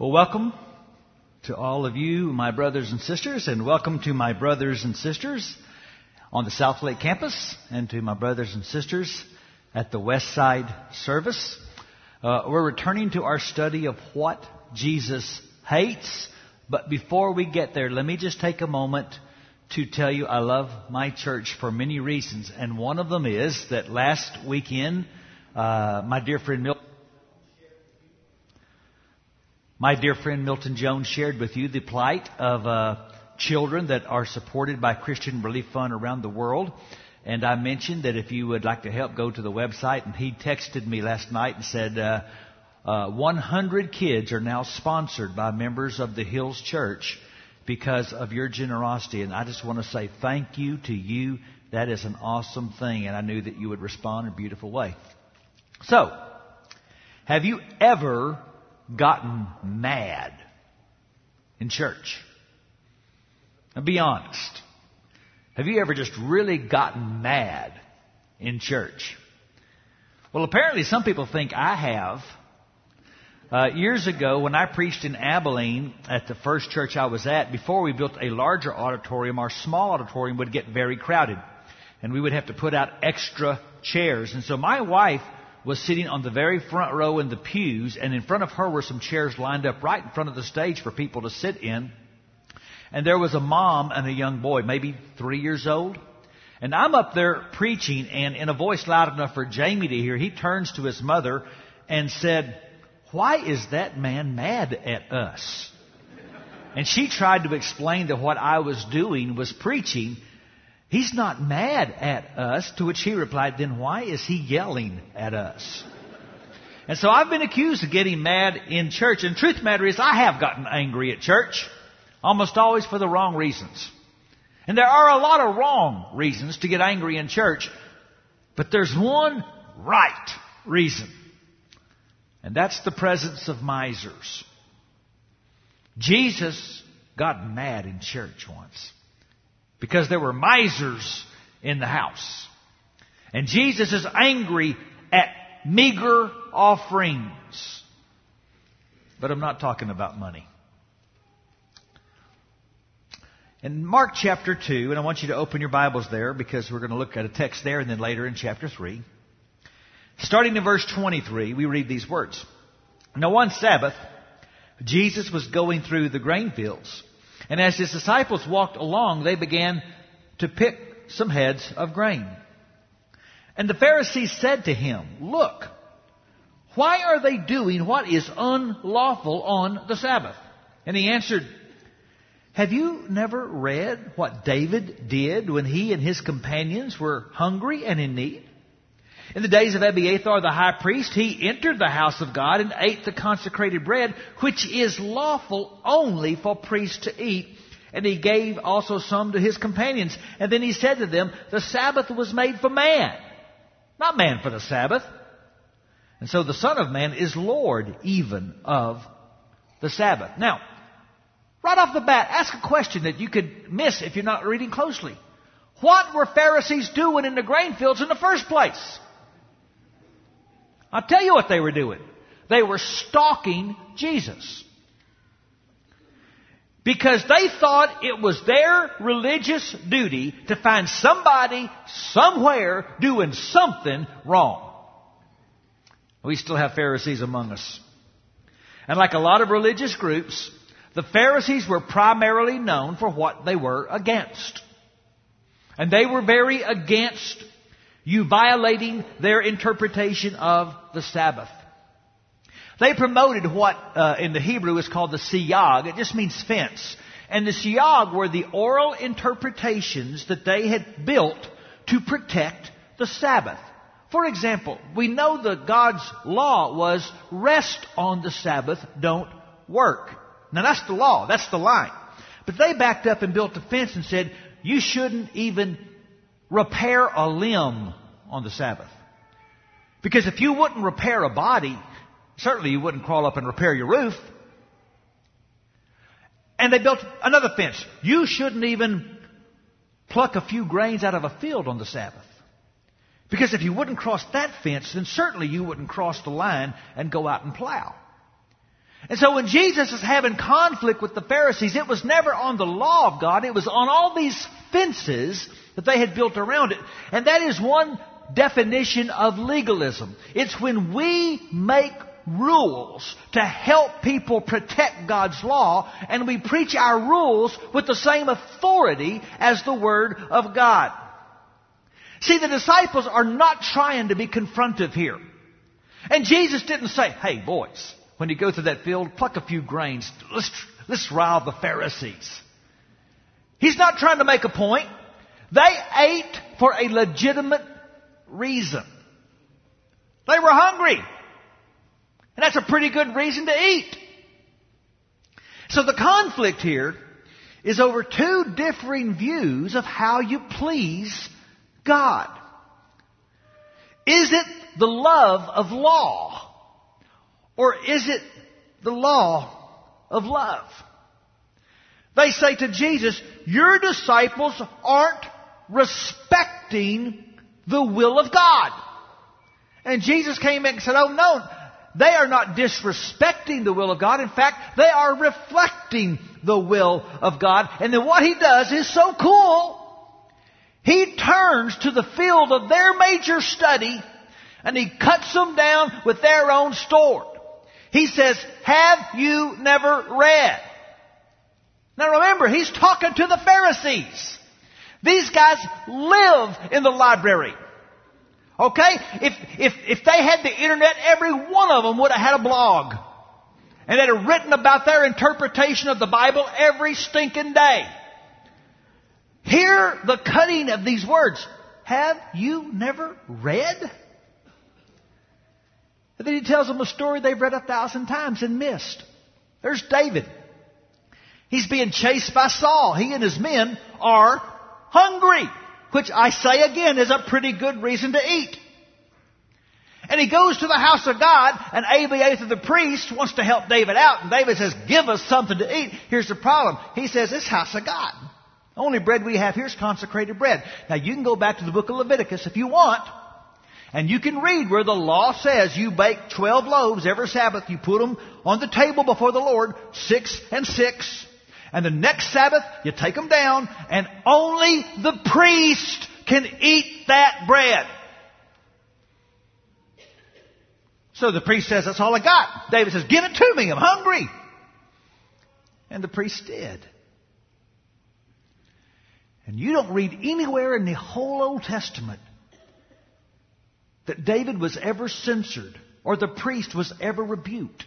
Well, welcome to all of you, my brothers and sisters, and welcome to my brothers and sisters on the South Lake campus and to my brothers and sisters at the West Side service. We're returning to our study of what Jesus hates. But before we get there, let me just take a moment to tell you I love my church for many reasons. And one of them is that last weekend, my dear friend Milton Jones shared with you the plight of children that are supported by Christian Relief Fund around the world. And I mentioned that if you would like to help, go to the website. And he texted me last night and said 100 kids are now sponsored by members of the Hills Church because of your generosity. And I just want to say thank you to you. That is an awesome thing. And I knew that you would respond in a beautiful way. So, have you ever gotten mad in church? Now be honest. Have you ever just really gotten mad in church? Well, apparently some people think I have. Years ago, when I preached in Abilene at the first church I was at, before we built a larger auditorium, our small auditorium would get very crowded. And we would have to put out extra chairs. And so my wife was sitting on the very front row in the pews, and in front of her were some chairs lined up right in front of the stage for people to sit in. And there was a mom and a young boy, maybe 3 years old. And I'm up there preaching, and in a voice loud enough for Jamie to hear, he turns to his mother and said, "Why is that man mad at us?" And she tried to explain that what I was doing was preaching. "He's not mad at us," to which he replied, "Then why is he yelling at us?" And so I've been accused of getting mad in church. And the truth of the matter is, I have gotten angry at church, almost always for the wrong reasons. And there are a lot of wrong reasons to get angry in church, but there's one right reason, and that's the presence of misers. Jesus got mad in church once because there were misers in the house. And Jesus is angry at meager offerings. But I'm not talking about money. In Mark chapter 2, and I want you to open your Bibles there because we're going to look at a text there, and then later in chapter 3. Starting in verse 23, we read these words. "Now one Sabbath, Jesus was going through the grain fields. And as his disciples walked along, they began to pick some heads of grain. And the Pharisees said to him, 'Look, why are they doing what is unlawful on the Sabbath?' And he answered, 'Have you never read what David did when he and his companions were hungry and in need? In the days of Abiathar the high priest, he entered the house of God and ate the consecrated bread, which is lawful only for priests to eat. And he gave also some to his companions. And then he said to them, the Sabbath was made for man, not man for the Sabbath. And so the Son of Man is Lord even of the Sabbath.'" Now, right off the bat, ask a question that you could miss if you're not reading closely. What were Pharisees doing in the grain fields in the first place? I'll tell you what they were doing. They were stalking Jesus. Because they thought it was their religious duty to find somebody somewhere doing something wrong. We still have Pharisees among us. And like a lot of religious groups, the Pharisees were primarily known for what they were against. And they were very against you violating their interpretation of the Sabbath. They promoted what in the Hebrew is called the siyag. It just means fence. And the siyag were the oral interpretations that they had built to protect the Sabbath. For example, we know that God's law was rest on the Sabbath, don't work. Now that's the law, that's the line. But they backed up and built a fence and said, you shouldn't even repair a limb on the Sabbath. Because if you wouldn't repair a body, certainly you wouldn't crawl up and repair your roof. And they built another fence. You shouldn't even pluck a few grains out of a field on the Sabbath. Because if you wouldn't cross that fence, then certainly you wouldn't cross the line and go out and plow. And so when Jesus is having conflict with the Pharisees, it was never on the law of God. It was on all these fences that they had built around it. And that is one definition of legalism. It's when we make rules to help people protect God's law, and we preach our rules with the same authority as the Word of God. See, the disciples are not trying to be confrontive here. And Jesus didn't say, hey, boys, when you go through that field, pluck a few grains. Let's rile the Pharisees. He's not trying to make a point. They ate for a legitimate reason. They were hungry. And that's a pretty good reason to eat. So the conflict here is over two differing views of how you please God. Is it the love of law? Or is it the law of love? They say to Jesus, your disciples aren't respecting the will of God. And Jesus came in and said, oh no, they are not disrespecting the will of God. In fact, they are reflecting the will of God. And then what He does is so cool. He turns to the field of their major study and He cuts them down with their own sword. He says, have you never read? Now remember, He's talking to the Pharisees. These guys live in the library. Okay? If they had the internet, every one of them would have had a blog. And they'd have written about their interpretation of the Bible every stinking day. Hear the cutting of these words. Have you never read? And then He tells them a story they've read 1,000 times and missed. There's David. He's being chased by Saul. He and his men are hungry, which I say again is a pretty good reason to eat. And he goes to the house of God, and Abiathar the priest wants to help David out. And David says, give us something to eat. Here's the problem. He says, it's house of God. The only bread we have here is consecrated bread. Now you can go back to the book of Leviticus if you want. And you can read where the law says you bake 12 loaves every Sabbath. You put them on the table before the Lord, 6 and 6. And the next Sabbath, you take them down, and only the priest can eat that bread. So the priest says, that's all I got. David says, give it to me, I'm hungry. And the priest did. And you don't read anywhere in the whole Old Testament that David was ever censored or the priest was ever rebuked.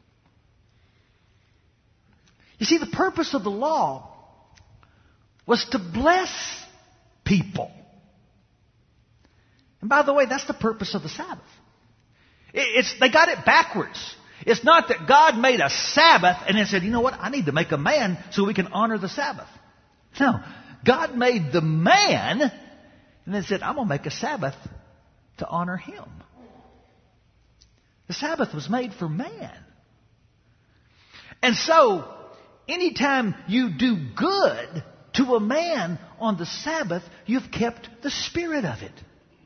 You see, the purpose of the law was to bless people. And by the way, that's the purpose of the Sabbath. They got it backwards. It's not that God made a Sabbath and then said, you know what, I need to make a man so we can honor the Sabbath. No, God made the man and then said, I'm going to make a Sabbath to honor him. The Sabbath was made for man. And so, anytime you do good to a man on the Sabbath, you've kept the spirit of it.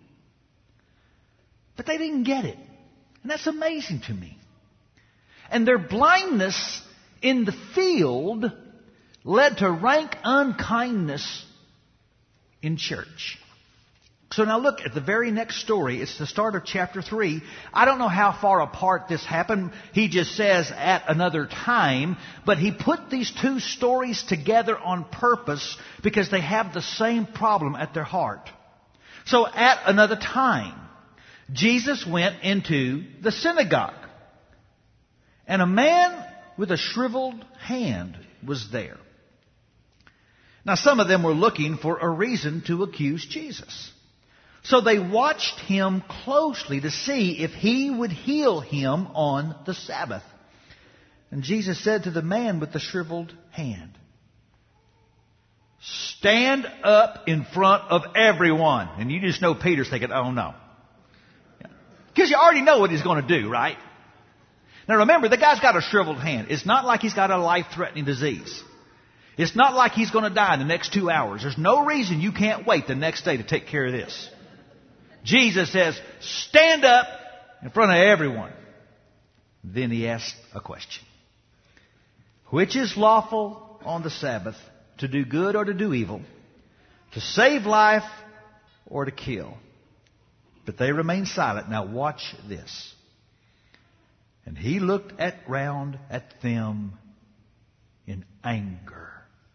But they didn't get it. And that's amazing to me. And their blindness in the field led to rank unkindness in church. So now look at the very next story. It's the start of chapter 3. I don't know how far apart this happened. He just says at another time. But he put these two stories together on purpose because they have the same problem at their heart. So at another time, Jesus went into the synagogue. And a man with a shriveled hand was there. Now some of them were looking for a reason to accuse Jesus. So they watched him closely to see if he would heal him on the Sabbath. And Jesus said to the man with the shriveled hand, stand up in front of everyone. And you just know Peter's thinking, oh no. Because you already know what he's going to do, right? Now remember, the guy's got a shriveled hand. It's not like he's got a life-threatening disease. It's not like he's going to die in the next 2 hours. There's no reason you can't wait the next day to take care of this. Jesus says, stand up in front of everyone. Then he asked a question. which is lawful on the Sabbath, to do good or to do evil, to save life or to kill. But they remained silent. Now watch this. And he looked round at them in anger,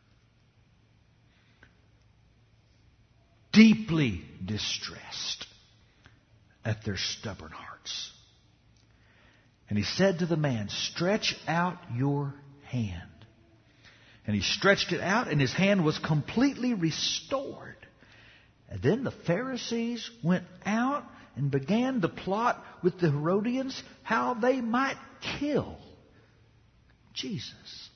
deeply distressed at their stubborn hearts. And he said to the man, "Stretch out your hand." And he stretched it out, and his hand was completely restored. And then the Pharisees went out and began to plot with the Herodians how they might kill Jesus.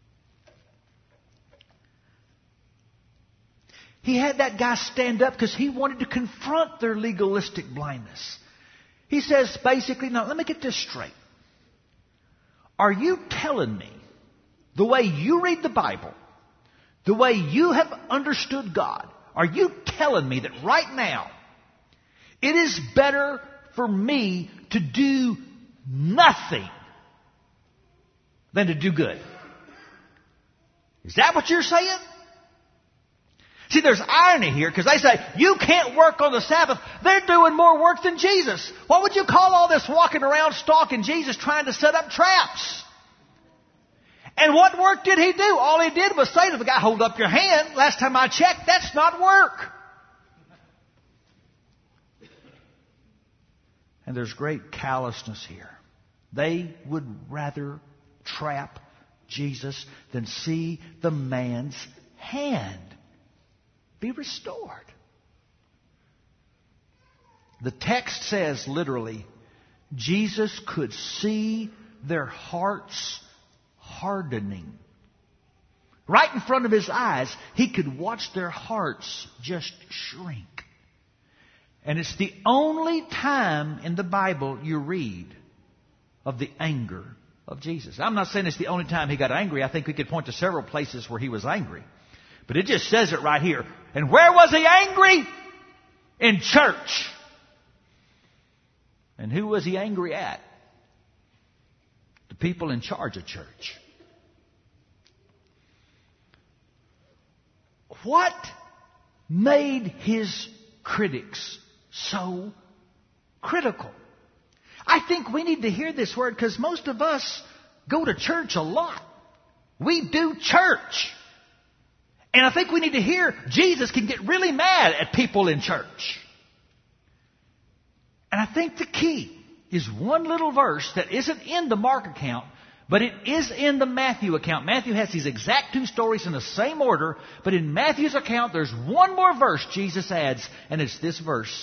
He had that guy stand up because he wanted to confront their legalistic blindness. He says basically, now let me get this straight. Are you telling me the way you read the Bible, the way you have understood God, are you telling me that right now it is better for me to do nothing than to do good? Is that what you're saying? See, there's irony here because they say, you can't work on the Sabbath. They're doing more work than Jesus. What would you call all this walking around stalking Jesus trying to set up traps? And what work did he do? All he did was say to the guy, hold up your hand. Last time I checked, that's not work. And there's great callousness here. They would rather trap Jesus than see the man's hand be restored. The text says literally, Jesus could see their hearts hardening. Right in front of his eyes, he could watch their hearts just shrink. And it's the only time in the Bible you read of the anger of Jesus. I'm not saying it's the only time he got angry. I think we could point to several places where he was angry. But it just says it right here. And where was he angry? In church. And who was he angry at? The people in charge of church. What made his critics so critical? I think we need to hear this word because most of us go to church a lot. We do church. And I think we need to hear Jesus can get really mad at people in church. And I think the key is one little verse that isn't in the Mark account, but it is in the Matthew account. Matthew has these exact two stories in the same order, but in Matthew's account there's one more verse Jesus adds, and it's this verse.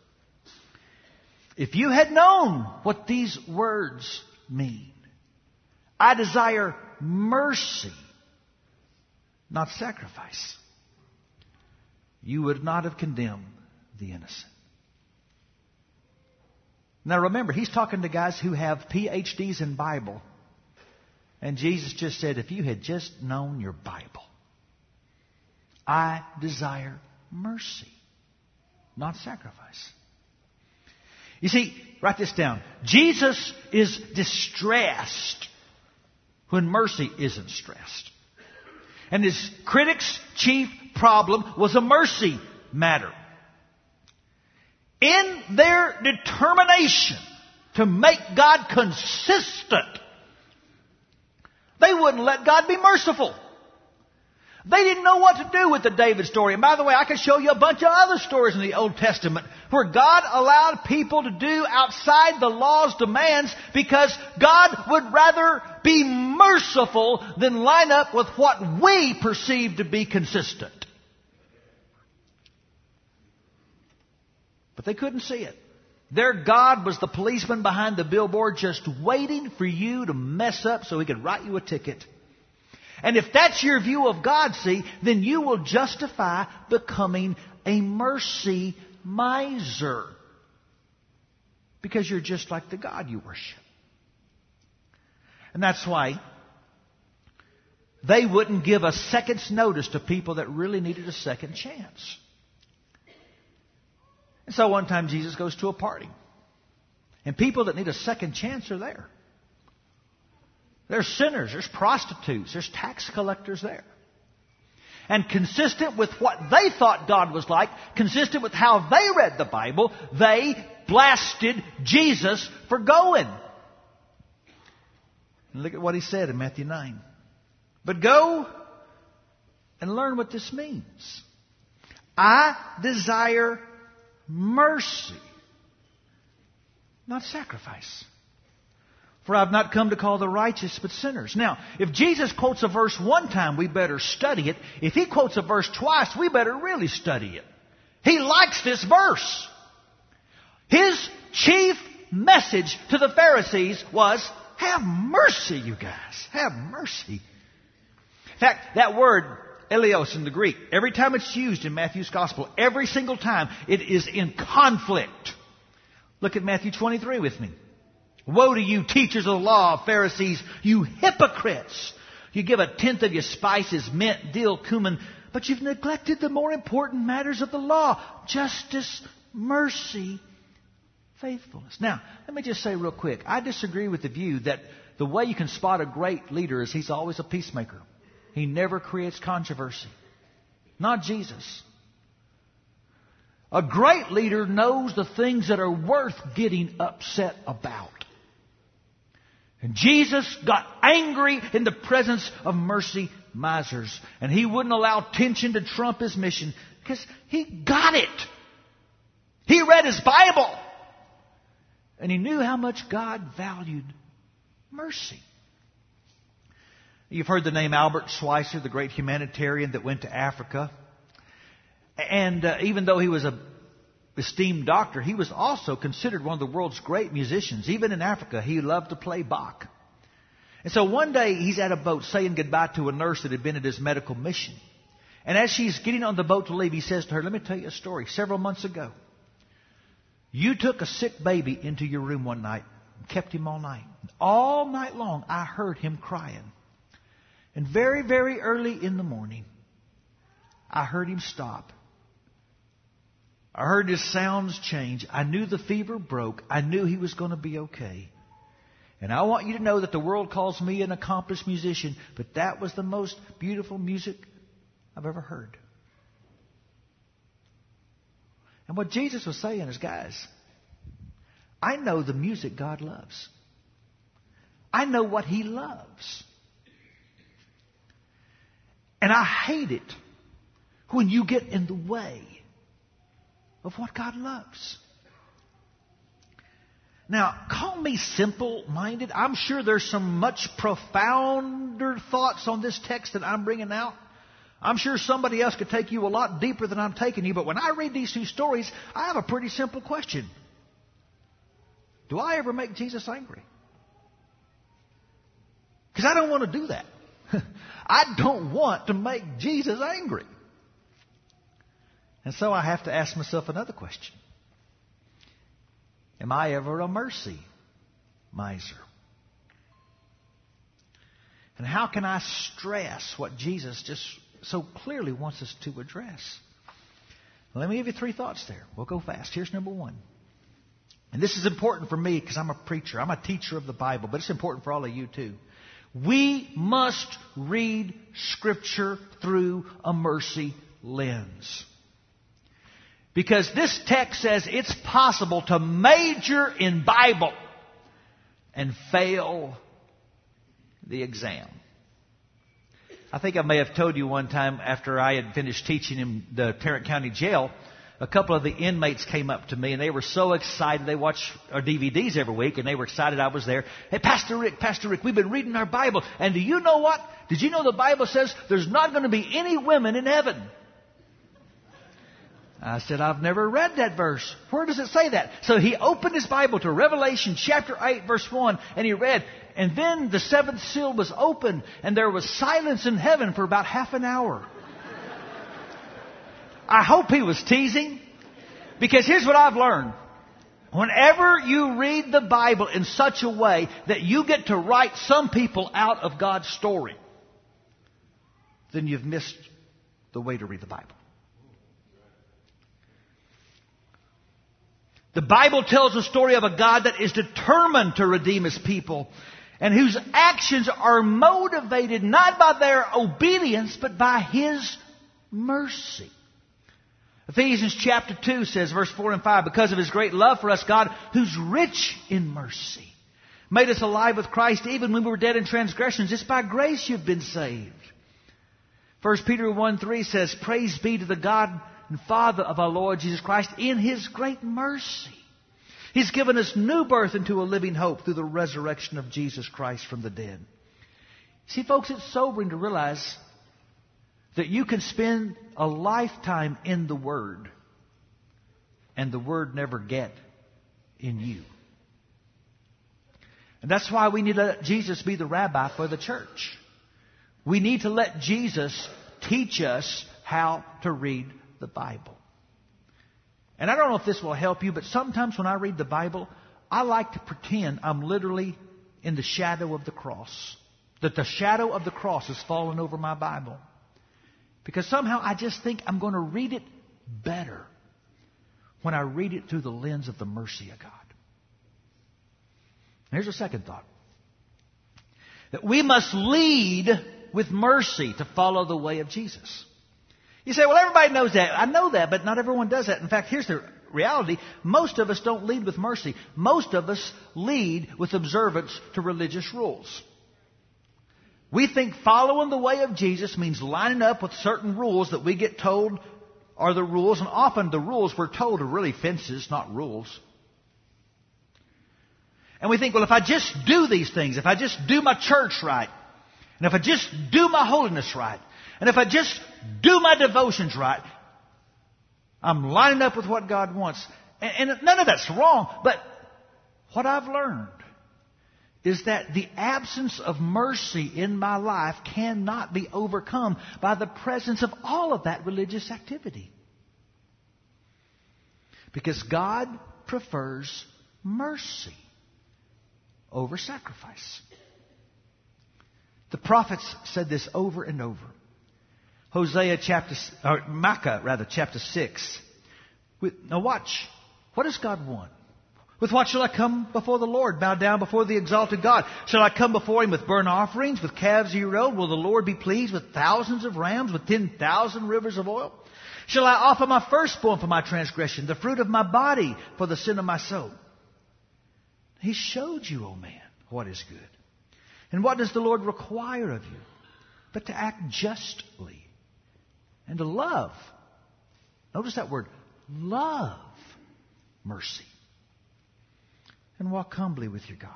If you had known what these words mean, I desire mercy, not sacrifice, you would not have condemned the innocent. Now remember, he's talking to guys who have PhDs in Bible. And Jesus just said, if you had just known your Bible, I desire mercy, not sacrifice. You see, write this down. Jesus is distressed when mercy isn't stressed. And his critics' chief problem was a mercy matter. In their determination to make God consistent, they wouldn't let God be merciful. They didn't know what to do with the David story. And by the way, I could show you a bunch of other stories in the Old Testament where God allowed people to do outside the law's demands because God would rather be merciful than line up with what we perceive to be consistent. But they couldn't see it. Their God was the policeman behind the billboard just waiting for you to mess up so he could write you a ticket. And if that's your view of God, see, then you will justify becoming a mercy miser. Because you're just like the God you worship. And that's why they wouldn't give a second's notice to people that really needed a second chance. And so one time Jesus goes to a party. And people that need a second chance are there. There's sinners, there's prostitutes, there's tax collectors there. And consistent with what they thought God was like, consistent with how they read the Bible, they blasted Jesus for going. And look at what he said in Matthew 9. But go and learn what this means. I desire mercy, not sacrifice. For I have not come to call the righteous, but sinners. Now, if Jesus quotes a verse one time, we better study it. If he quotes a verse twice, we better really study it. He likes this verse. His chief message to the Pharisees was, have mercy, you guys. Have mercy. In fact, that word, eleos in the Greek, every time it's used in Matthew's Gospel, every single time, it is in conflict. Look at Matthew 23 with me. Woe to you, teachers of the law, Pharisees, you hypocrites! You give a tenth of your spices, mint, dill, cumin, but you've neglected the more important matters of the law: justice, mercy, faithfulness. Now, let me just say real quick, I disagree with the view that the way you can spot a great leader is he's always a peacemaker. He never creates controversy. Not Jesus. A great leader knows the things that are worth getting upset about. And Jesus got angry in the presence of mercy misers. And he wouldn't allow tension to trump his mission because he got it. He read his Bible. And he knew how much God valued mercy. You've heard the name Albert Schweitzer, the great humanitarian that went to Africa. And even though he was an esteemed doctor, he was also considered one of the world's great musicians. Even in Africa, he loved to play Bach. And so one day, he's at a boat saying goodbye to a nurse that had been at his medical mission. And as she's getting on the boat to leave, he says to her, let me tell you a story. Several months ago, you took a sick baby into your room one night and kept him all night. All night long, I heard him crying. And very, very early in the morning, I heard him stop. I heard his sounds change. I knew the fever broke. I knew he was going to be okay. And I want you to know that the world calls me an accomplished musician, but that was the most beautiful music I've ever heard. And what Jesus was saying is, guys, I know the music God loves. I know what He loves. And I hate it when you get in the way of what God loves. Now, call me simple-minded. I'm sure there's some much profounder thoughts on this text that I'm bringing out. I'm sure somebody else could take you a lot deeper than I'm taking you. But when I read these two stories, I have a pretty simple question. Do I ever make Jesus angry? Because I don't want to do that. I don't want to make Jesus angry. And so I have to ask myself another question. Am I ever a mercy miser? And how can I stress what Jesus just so clearly wants us to address? Well, let me give you 3 thoughts there. We'll go fast. Here's number 1. And this is important for me because I'm a preacher. I'm a teacher of the Bible, but it's important for all of you too. We must read Scripture through a mercy lens. Because this text says it's possible to major in Bible and fail the exam. I think I may have told you one time after I had finished teaching in the Tarrant County Jail, a couple of the inmates came up to me and they were so excited. They watch our DVDs every week and they were excited I was there. Hey, Pastor Rick, we've been reading our Bible. And do you know what? Did you know the Bible says there's not going to be any women in heaven? I said, I've never read that verse. Where does it say that? So he opened his Bible to Revelation chapter 8, verse 1, and he read, and then the 7th seal was opened, and there was silence in heaven for about half an hour. I hope he was teasing, because here's what I've learned. Whenever you read the Bible in such a way that you get to write some people out of God's story, then you've missed the way to read the Bible. The Bible tells the story of a God that is determined to redeem His people. and whose actions are motivated not by their obedience, but by His mercy. Ephesians chapter 2 says, verse 4 and 5, because of His great love for us, God, who's rich in mercy, made us alive with Christ even when we were dead in transgressions. It's by grace you've been saved. 1 Peter 1:3 says, praise be to the God and Father of our Lord Jesus Christ. In His great mercy, He's given us new birth into a living hope through the resurrection of Jesus Christ from the dead. See, folks, it's sobering to realize that you can spend a lifetime in the Word and the Word never get in you. And that's why we need to let Jesus be the rabbi for the church. We need to let Jesus teach us how to read the Bible. And I don't know if this will help you, but sometimes when I read the Bible, I like to pretend I'm literally in the shadow of the cross. That the shadow of the cross has fallen over my Bible. Because somehow I just think I'm going to read it better when I read it through the lens of the mercy of God. Here's a second thought. That we must lead with mercy to follow the way of Jesus. You say, well, everybody knows that. I know that, but not everyone does that. In fact, here's the reality. Most of us don't lead with mercy. Most of us lead with observance to religious rules. We think following the way of Jesus means lining up with certain rules that we get told are the rules. And often the rules we're told are really fences, not rules. And we think, well, if I just do these things, if I just do my church right, and if I just do my holiness right, and if I just do my devotions right, I'm lining up with what God wants. And none of that's wrong. But what I've learned is that the absence of mercy in my life cannot be overcome by the presence of all of that religious activity. Because God prefers mercy over sacrifice. The prophets said this over and over. Micah chapter 6. Now watch. What does God want? With what shall I come before the Lord? Bow down before the exalted God. Shall I come before Him with burnt offerings, with calves a year old? Will the Lord be pleased with thousands of rams, with 10,000 rivers of oil? Shall I offer my firstborn for my transgression, the fruit of my body for the sin of my soul? He showed you, O man, what is good. And what does the Lord require of you? But to act justly and to love. Notice that word, love mercy. And walk humbly with your God.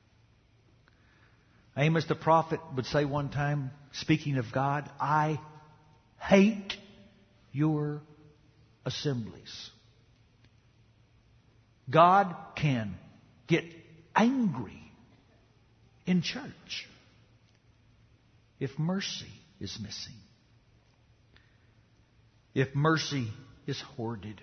Amos the prophet would say one time, speaking of God, I hate your assemblies. God can get angry in church if mercy is missing. If mercy is hoarded.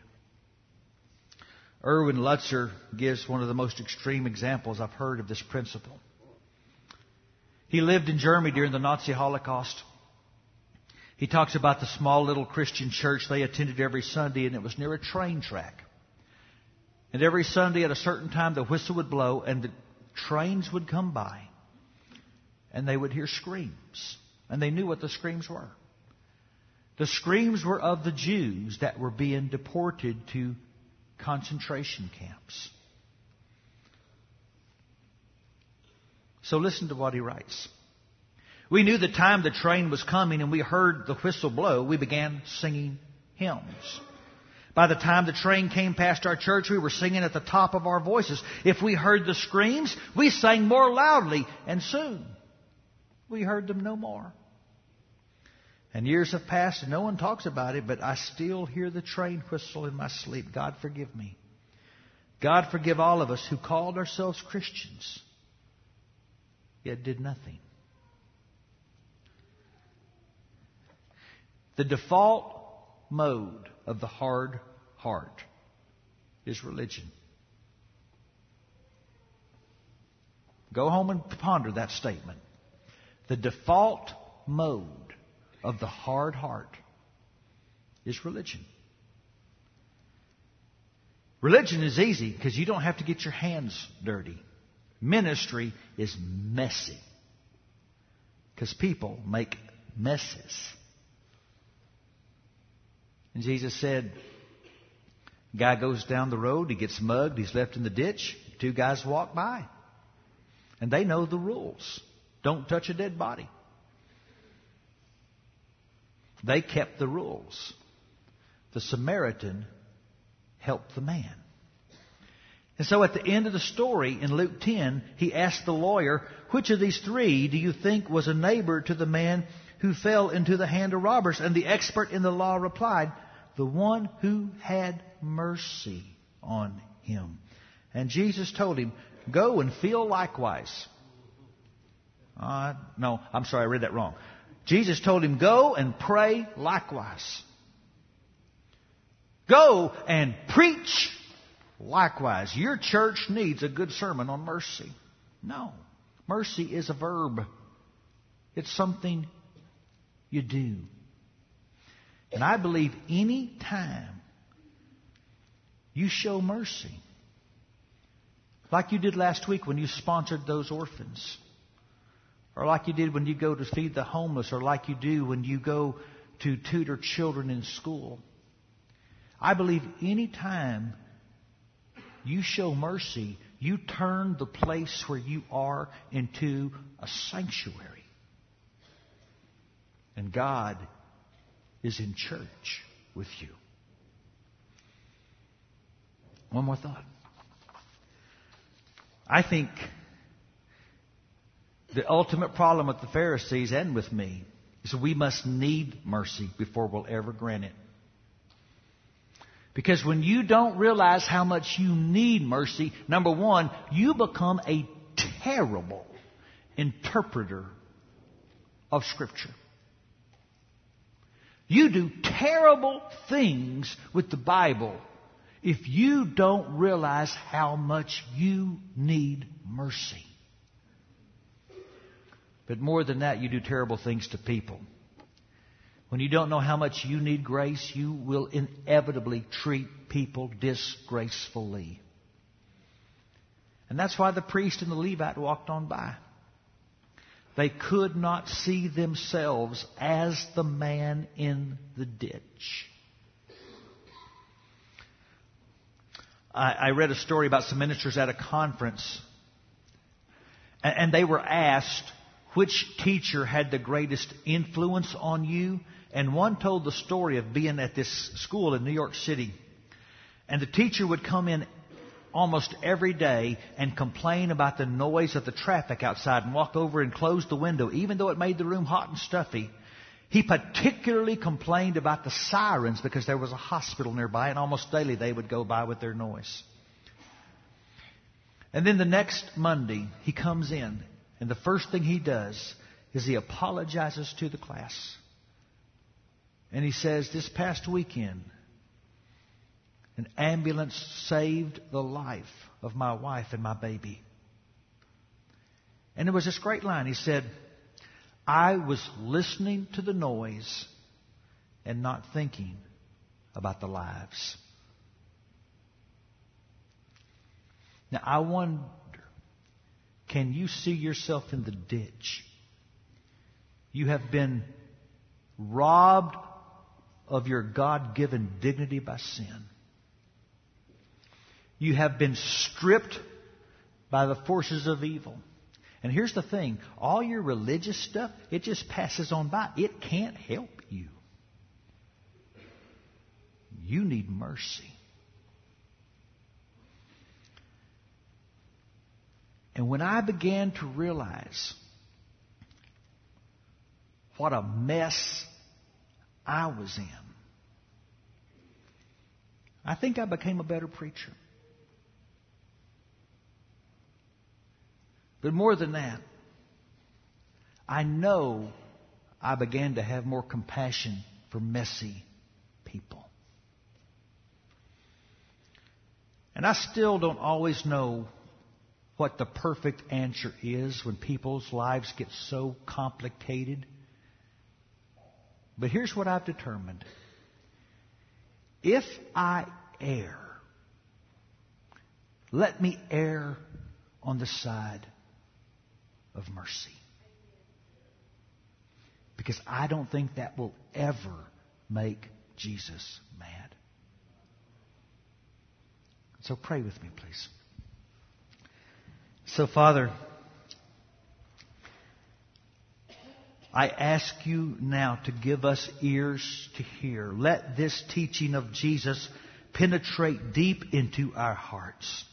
Erwin Lutzer gives one of the most extreme examples I've heard of this principle. He lived in Germany during the Nazi Holocaust. He talks about the small little Christian church they attended every Sunday, and it was near a train track. And every Sunday at a certain time the whistle would blow and the trains would come by. And they would hear screams. And they knew what the screams were. The screams were of the Jews that were being deported to concentration camps. So listen to what he writes. We knew the time the train was coming, and we heard the whistle blow. We began singing hymns. By the time the train came past our church, we were singing at the top of our voices. If we heard the screams, we sang more loudly, and soon we heard them no more. And years have passed and no one talks about it, but I still hear the train whistle in my sleep. God forgive me. God forgive all of us who called ourselves Christians, yet did nothing. The default mode of the hard heart is religion. Go home and ponder that statement. The default mode of the hard heart is religion. Religion is easy because you don't have to get your hands dirty. Ministry is messy. Because people make messes. And Jesus said, guy goes down the road, he gets mugged, he's left in the ditch. Two guys walk by. And they know the rules. Don't touch a dead body. They kept the rules. The Samaritan helped the man. And so at the end of the story in Luke 10, he asked the lawyer, which of these three do you think was a neighbor to the man who fell into the hand of robbers? And the expert in the law replied, the one who had mercy on him. And Jesus told him, go and feel likewise. No, I'm sorry, I read that wrong. Jesus told him, go and pray likewise. Go and preach likewise. Your church needs a good sermon on mercy. No. Mercy is a verb. It's something you do. And I believe any time you show mercy, like you did last week when you sponsored those orphans, or like you did when you go to feed the homeless, or like you do when you go to tutor children in school. I believe any time you show mercy, you turn the place where you are into a sanctuary. And God is in church with you. One more thought. I think the ultimate problem with the Pharisees and with me is we must need mercy before we'll ever grant it. Because when you don't realize how much you need mercy, number one, you become a terrible interpreter of Scripture. You do terrible things with the Bible if you don't realize how much you need mercy. But more than that, you do terrible things to people. When you don't know how much you need grace, you will inevitably treat people disgracefully. And that's why the priest and the Levite walked on by. They could not see themselves as the man in the ditch. I read a story about some ministers at a conference, and they were asked which teacher had the greatest influence on you. And one told the story of being at this school in New York City. And the teacher would come in almost every day and complain about the noise of the traffic outside and walk over and close the window, even though it made the room hot and stuffy. He particularly complained about the sirens because there was a hospital nearby, and almost daily they would go by with their noise. And then the next Monday, he comes in, and the first thing he does is he apologizes to the class. And he says, this past weekend, an ambulance saved the life of my wife and my baby. And there was this great line. He said, I was listening to the noise and not thinking about the lives. Now, I wonder, can you see yourself in the ditch? You have been robbed of your God-given dignity by sin. You have been stripped by the forces of evil. And here's the thing. All your religious stuff, it just passes on by. It can't help you. You need mercy. And when I began to realize what a mess I was in, I think I became a better preacher. But more than that, I know I began to have more compassion for messy people. And I still don't always know what the perfect answer is when people's lives get so complicated. But here's what I've determined. If I err, let me err on the side of mercy. Because I don't think that will ever make Jesus mad. So pray with me, please. So, Father, I ask you now to give us ears to hear. Let this teaching of Jesus penetrate deep into our hearts.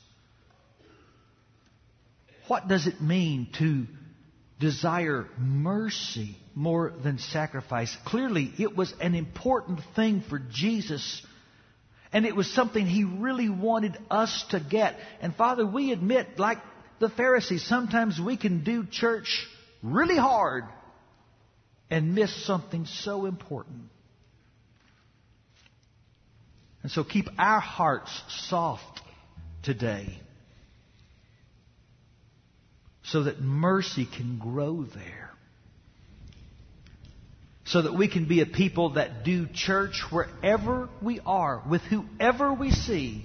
What does it mean to desire mercy more than sacrifice? Clearly, it was an important thing for Jesus, and it was something He really wanted us to get. And Father, we admit, like the Pharisees, sometimes we can do church really hard and miss something so important. And so keep our hearts soft today, so that mercy can grow there. So that we can be a people that do church wherever we are, with whoever we see,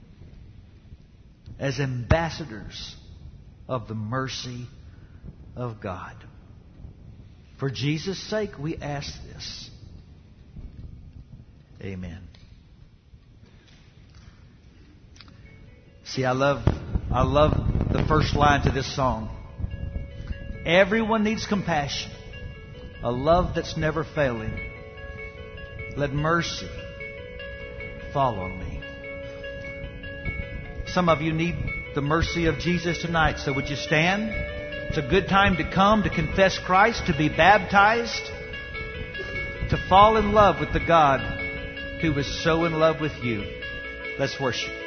as ambassadors of the mercy of God. For Jesus' sake, we ask this. Amen. See, I love the first line to this song. Everyone needs compassion, a love that's never failing. Let mercy fall on me. Some of you need the mercy of Jesus tonight, so would you stand? It's a good time to come to confess Christ, to be baptized, to fall in love with the God who was so in love with you. Let's worship.